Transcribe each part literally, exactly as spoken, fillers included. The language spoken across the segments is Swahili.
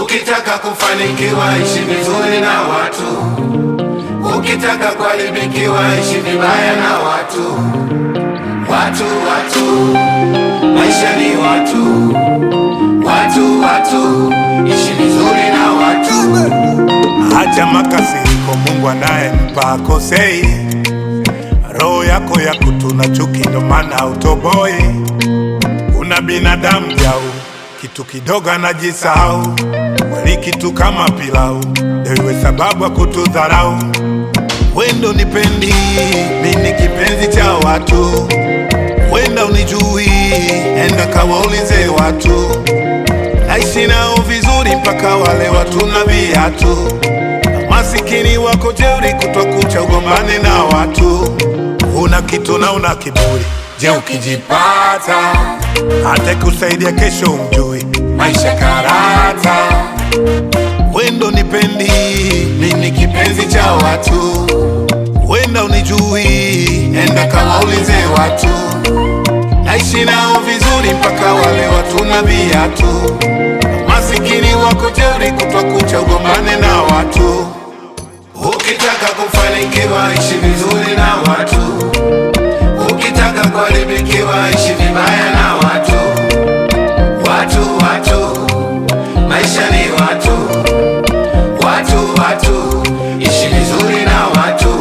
Ukitaka kufanikiwa ishi vizuri na watu, ukitaka kuharibikiwa ishi vibaya na watu. Watu watu, maisha ni watu. Watu watu, ishi vizuri na watu. Acha makasiriko, Mungu anayempa akosei. Roho yako ya kutuna chuki ndo maana utoboi. Una binadamu jau, kitu kidogo anajisahau. Wali kitu kama pilau, ndio iwe sababu ya kutudharau. Wendo nipendi, mimi kipenzi cha watu. Wenda unijui, enda kawaulize watu. Naishi nao vizuri mpaka wale watu na viatu. Masikini wako jeuri kutwa kucha ugombane na watu. Una kitu na una kiburi, je ukijipata hata kusaidia kesho umjui. Maisha karata, wendo nipendi, mimi kipenzi cha watu. Wenda unijui, enda kawaulize watu. Naishi nao vizuri mpaka wale watu na viatu. Masikini wako jeuri kutwa kucha ugombane na watu. Ukitaka kufanikiwa ishi vizuri na watu, ukitaka kuharibikiwa ishi vibaya na watu. Watu watu, maisha ni watu. Watu watu, ishi vizuri na watu.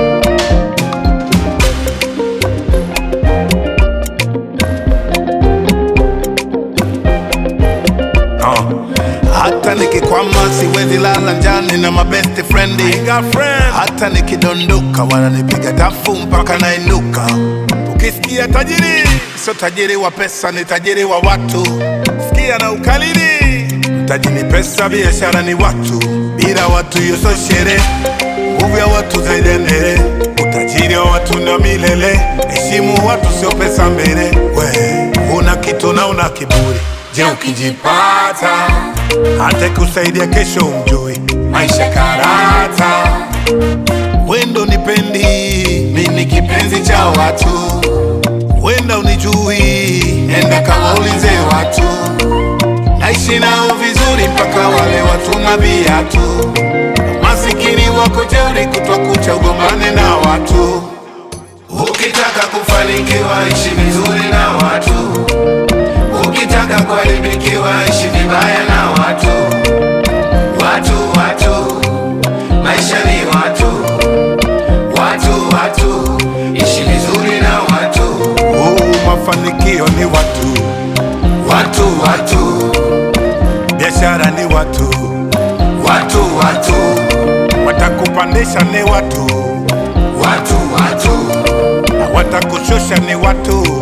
Hata nikikwama siwezi lala njani na my best friend. Hata nikidondoka wananipiga tafu mpaka nainuka. Ukisikia tajiri, sio tajiri wa pesa, ni tajiri wa watu. Sikia na ukalili, mtaji ni pesa, biashara ni watu. Bila watu hiyo sio sherehe, nguvu ya watu zaidi endele. Utajiri wa watu na milele, heshimu watu sio pesa mbele. We, una kitu na una kiburi, je ukijipata hata kusaidia kesho umjui. Maisha karata, wendo nipendi, mimi kipenzi cha watu. Wenda unijui, enda kawaulize watu. Naishi nao vizuri mpaka wale watu na viatu. Masikini wako jeuri kutwa kucha ugombane na watu. Ukitaka kufanikiwa ishi vizuri na watu, ukitaka kuharibikiwa ishi vibaya na watu. Watu watu, maisha ni watu. Watu watu, ishi vizuri na watu. Oh, mafanikio ni watu. Watu watu, biashara ni watu. Watu watu, watakupandisha ni watu. Watu watu, na watakushusha ni watu.